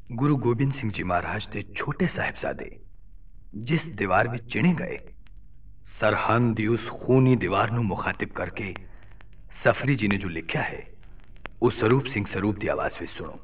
गुरु गोबिंद सिंह जी महाराज दे छोटे साहिबजादे जिस दीवार में चिणे गए, सरहंद दी उस खूनी दीवार नू मुखातिब करके सफरी जी ने जो लिखा है, उस स्वरूप सिंह स्वरूप की आवाज में सुनो।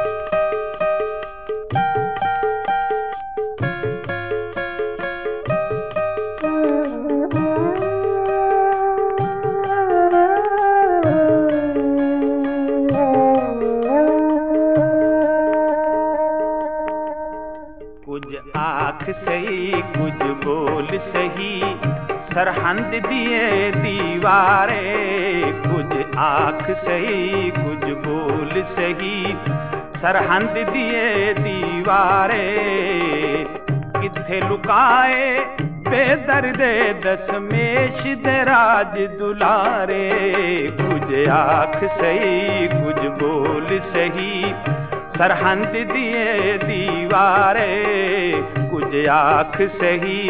कुछ आख सही कुछ बोल सही, सरहंद दिए दीवारे। कुछ आख सही कुछ बोल सही, सरहंद दिए दीवारे। किथे लुकाए बेदर्दे दशमेश दे राज दुलारे। कुछ आख सही कुछ बोल सही, सरहंद दिए दीवारे। कुछ आख सही।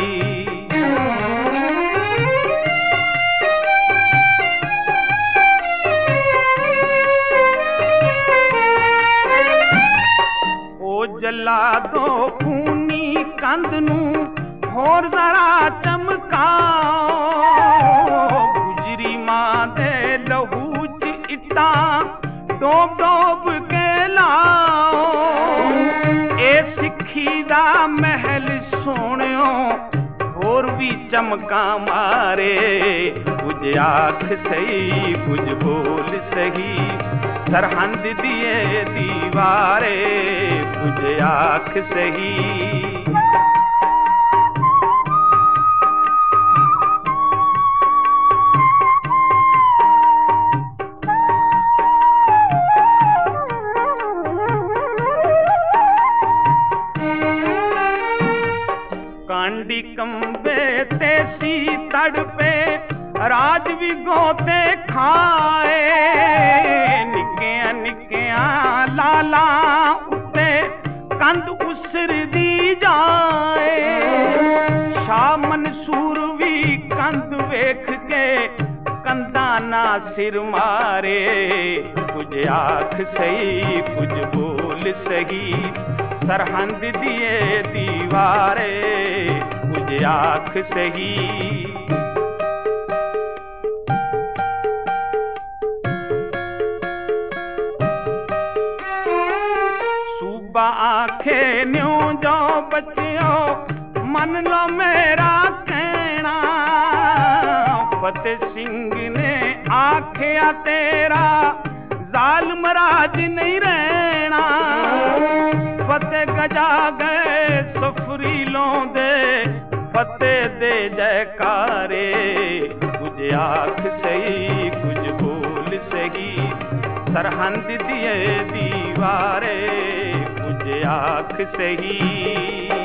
ओ जला दो खूनी कंध नू होर जरा चमकाओ। गुजरी मां दे लहू च इट्टा डोब डोब के लाओ। ए सिक्खी दा महल सोनियो होर भी चमका मारे। कुछ आख सही कुछ बोल सही, सरहंद दिए दीवारे। कुछ आख सही। कांडी कंबे तेसी तड़पे, राज भी गोते खाए। निक्कियां निक्कियां लाला उत्ते कंध उसर दी जाए। शाह मंसूर भी कंध वेख के कंधा ना सिर मारे। कुछ आख सही कुछ बोल सही, सरहंद दिए दीवारे। कुछ आख सही। सूबा आखे न्यू जो बच्चियों, मन लो मेरा कहना। फतेह सिंह ने आखिया तेरा जालिम राज नहीं रहना। फतेह गजा गए सफरी लोंदे, फतेह दे जयकारे। कुछ आख सही कुछ बोल सही, सरहंद दिए दीवारे। कुछ आख सही।